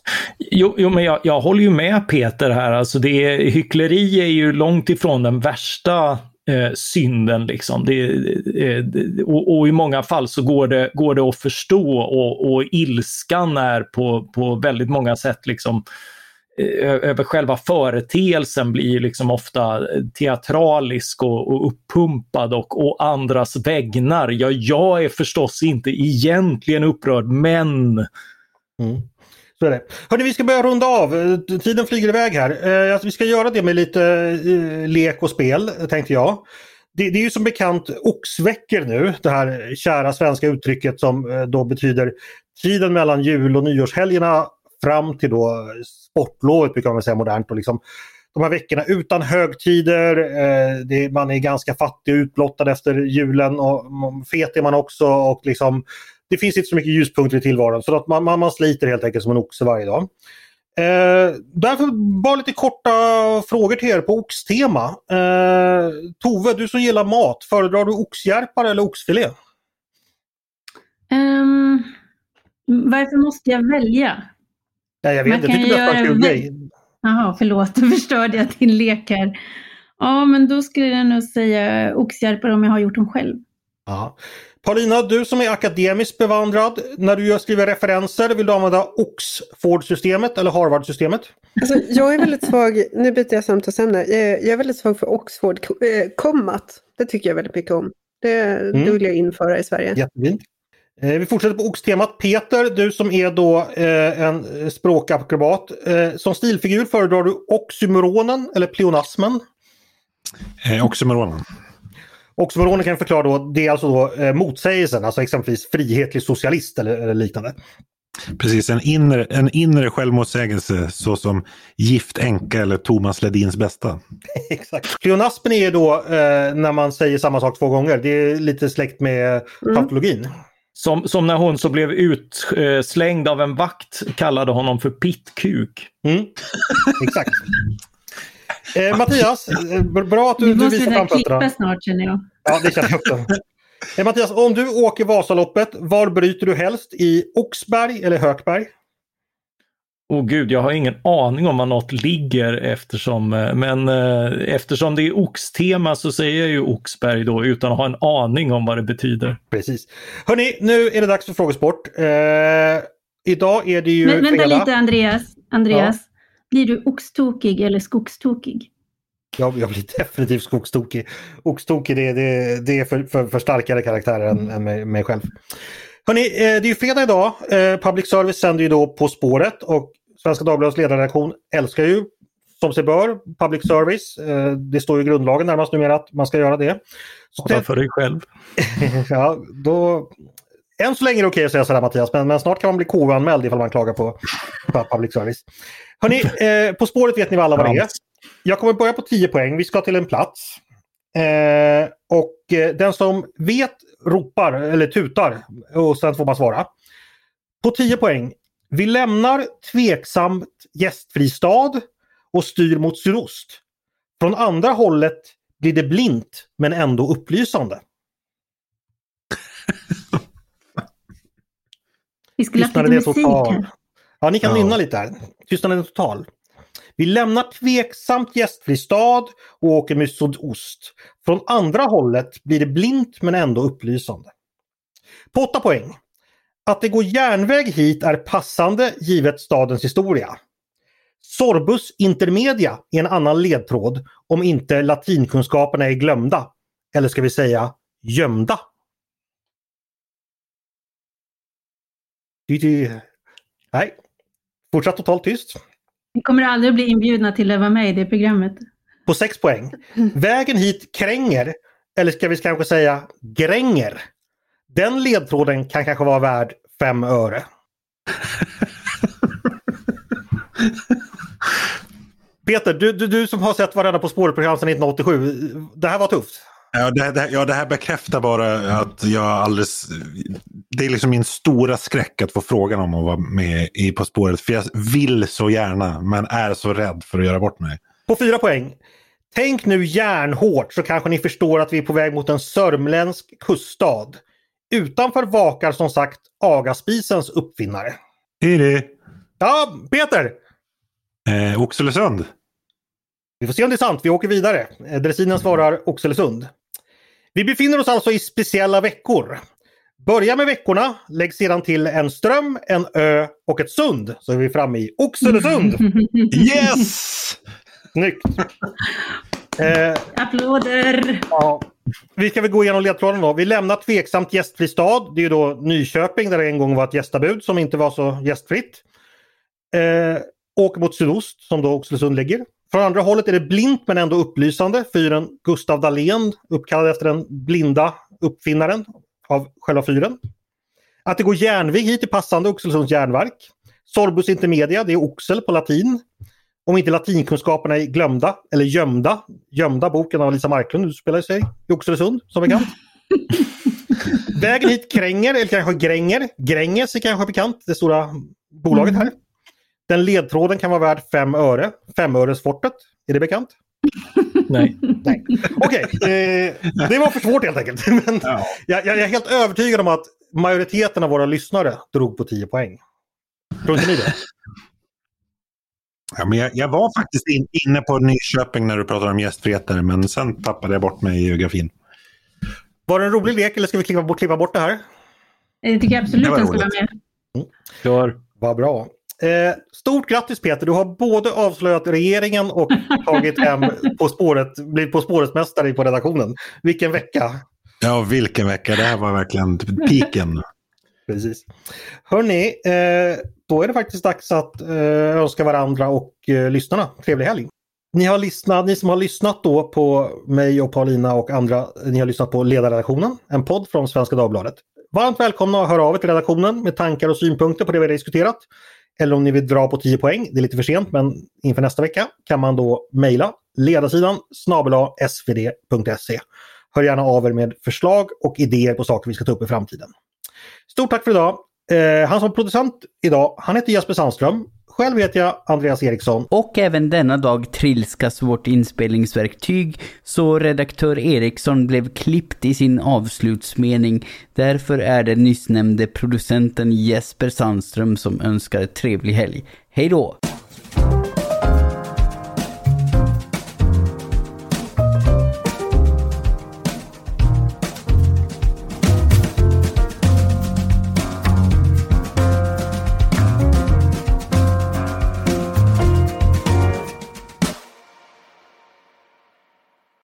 Jo, jo men jag, jag håller ju med Peter här. Alltså det är, hyckleri är ju långt ifrån den värsta eh, synden. Liksom. Det, eh, och, och i många fall så går det, går det att förstå och, och ilskan är på, på väldigt många sätt liksom, eh, över själva företeelsen blir liksom ofta teatralisk och, och uppumpad och, och andras vägnar. Ja, jag är förstås inte egentligen upprörd, men... Mm. Så är det. Hörrni, vi ska börja runda av. Tiden flyger iväg här. Eh, alltså, vi ska göra det med lite eh, lek och spel, tänkte jag. Det, det är ju som bekant oxveckor nu, det här kära svenska uttrycket som eh, då betyder tiden mellan jul- och nyårshelgerna fram till då sportlovet, brukar man säga modernt. Och liksom, de här veckorna utan högtider, eh, det, man är ganska fattig och utblottad efter julen och fet är man också och liksom det finns inte så mycket ljuspunkter i tillvaron så att man, man, man sliter helt enkelt som en oxe varje dag. Eh, därför bara lite korta frågor till er på oxtema. Eh, Tove, du som gillar mat, föredrar du oxjärpar eller oxfilé? Um, varför måste jag välja? Ja, jag vet inte, jag tycker det är en grej. Jaha, förlåt, då förstörde jag din lek här. Ja, men då skulle jag nog säga oxjärpar om jag har gjort dem själv. Ja. Paulina, du som är akademiskt bevandrad, när du skriver referenser, vill du använda Oxford-systemet eller Harvard-systemet? Alltså, jag är väldigt svag, nu byter jag samtalsämne, jag är väldigt svag för Oxford-kommat. Det tycker jag väldigt mycket om. Det, mm. det vill jag införa i Sverige. Jättefint. Eh, vi fortsätter på oxtemat. Peter, du som är då eh, en språkakrobat. Eh, som stilfigur föredrar du oxymoronen eller pleonasmen? Eh, oxymoronen. Oxymoronen kan jag förklara då, det är alltså då eh, motsägelsen, alltså exempelvis frihetlig socialist eller, eller liknande. Precis, en inre, en inre självmotsägelse såsom gift änka eller Thomas Ledins bästa. Exakt. Pleonasmen är då eh, när man säger samma sak två gånger. Det är lite släkt med mm. tautologin. Som, som när hon så blev utslängd av en vakt kallade honom för pittkuk. Mm. Exakt. Eh, Mattias, eh, bra att du, du visar framfötterna. Vi måste snart, känner jag. Ja, det känner jag också. Eh, Mattias, om du åker Vasaloppet, var bryter du helst? I Oxberg eller Hökberg? Åh oh, gud, jag har ingen aning om var något ligger eftersom, men eh, eftersom det är oxtema så säger jag ju Oxberg då utan att ha en aning om vad det betyder. Precis. Hörrni, nu är det dags för frågesport. Eh, idag är det ju men, vänta fredag. lite Andreas. Andreas. Ja. Blir du oxtokig eller skogstokig? Jag, jag blir definitivt skogstokig. Oxtokig det, det, det är för, för, för starkare karaktärer än, än mig, mig själv. Hörrni, det är ju fredag idag. Public Service sänder ju då På spåret och Svenska Dagbladets ledarredaktion älskar ju som sig bör public service. Det står ju i grundlagen närmast numera att man ska göra det. Så det... för dig själv. Ja, då... Än så länge är det okej att säga sådär Mattias, men, men snart kan man bli K U-anmäld ifall man klagar på, på public service. Hörrni, eh, På spåret vet ni alla vad det är. Jag kommer börja på tio poäng. Vi ska till en plats. Eh, och eh, den som vet ropar eller tutar och sen får man svara. På tio poäng. Vi lämnar tveksamt gästfri stad och styr mot sydost. Från andra hållet blir det blint men ändå upplysande. Vi skulle ha lite musik här. Ja, ni kan ja. nynna lite här. Tystnaden är total. Vi lämnar tveksamt gästfri stad och åker med sydost. Från andra hållet blir det blint men ändå upplysande. På åtta poäng. Att det går järnväg hit är passande givet stadens historia. Sorbus intermedia är en annan ledtråd om inte latinkunskaperna är glömda. Eller ska vi säga gömda. Nej, fortsatt totalt tyst. Vi kommer aldrig bli inbjudna till att vara med i det programmet. På sex poäng. Vägen hit kränger, eller ska vi kanske säga gränger. Den ledtråden kan kanske vara värd fem öre. Peter, du, du, du som har sett varenda På spåret-program sedan nittonhundraåttiosju. Det här var tufft. Ja det, det, ja, det här bekräftar bara att jag alldeles... Det är liksom min stora skräck att få frågan om att vara med i På spåret. För jag vill så gärna, men är så rädd för att göra bort mig. På fyra poäng. Tänk nu järnhårt så kanske ni förstår att vi är på väg mot en sörmländsk kuststad. Utanför vakar som sagt Agaspisens uppfinnare. Är det? Ja, Peter! Eh, Oxelösund. Vi får se om det är sant. Vi åker vidare. Dressinen svarar Oxelösund. Vi befinner oss alltså i speciella veckor. Börja med veckorna, lägg sedan till en ström, en ö och ett sund. Så är vi framme i Oxelösund. Yes! Snyggt. Eh, Applåder! Ja. Vi ska väl gå igenom ledtråden då. Vi lämnar tveksamt gästfri stad. Det är ju då Nyköping där det en gång var ett gästabud som inte var så gästfritt. Eh, åker mot sydost som då Oxelösund ligger. Från andra hållet är det blint men ändå upplysande. Fyren Gustav Dahlén, uppkallad efter den blinda uppfinnaren av själva fyren. Att det går järnväg hit är passande, Oxelösunds järnverk. Sorbus intermedia, det är oxel på latin. Om inte latinkunskaperna är glömda eller gömda. Gömda boken av Lisa Marklund utspelar sig i Oxelösund som bekant. Vägen hit Kränger, eller kanske Gränger. Gränges är kanske bekant, det stora bolaget här. Den ledtråden kan vara värd fem öre. Femöresfortet, är det bekant? Nej. Nej. Okej, okay, eh, det var för svårt helt enkelt. Men ja. jag, jag är helt övertygad om att majoriteten av våra lyssnare drog på tio poäng. Tror inte ni det? Ja, men jag, jag var faktiskt in, inne på Nyköping när du pratade om gästfriheter, men sen tappade jag bort mig i geografin. Var det en rolig lek eller ska vi klippa bort, klippa bort det här? Jag tycker absolut att den ska vara med. Mm. Klar. Vad bra. Eh, stort grattis Peter, du har både avslöjat regeringen och tagit hem på spåret, blivit på spåret-mästare på redaktionen. Vilken vecka! Ja, vilken vecka. Det här var verkligen piken. Precis. Hörrni, eh, då är det faktiskt dags att eh, önska varandra och eh, lyssnarna trevlig helg. Ni har lyssnat, ni som har lyssnat då på mig och Paulina och andra, ni har lyssnat på Ledarredaktionen, en podd från Svenska Dagbladet. Varmt välkomna att höra av er till redaktionen med tankar och synpunkter på det vi har diskuterat. Eller om ni vill dra på tio poäng, det är lite för sent, men inför nästa vecka kan man då mejla ledarsidan snabel-a s v d punkt se. Hör gärna av er med förslag och idéer på saker vi ska ta upp i framtiden. Stort tack för idag. Eh, han som är producent idag, han heter Jesper Sandström. Själv heter jag Andreas Eriksson. Och även denna dag trilskas vårt inspelningsverktyg, så redaktör Eriksson blev klippt i sin avslutsmening. Därför är det nyssnämnde producenten Jesper Sandström som önskar trevlig helg. Hej då!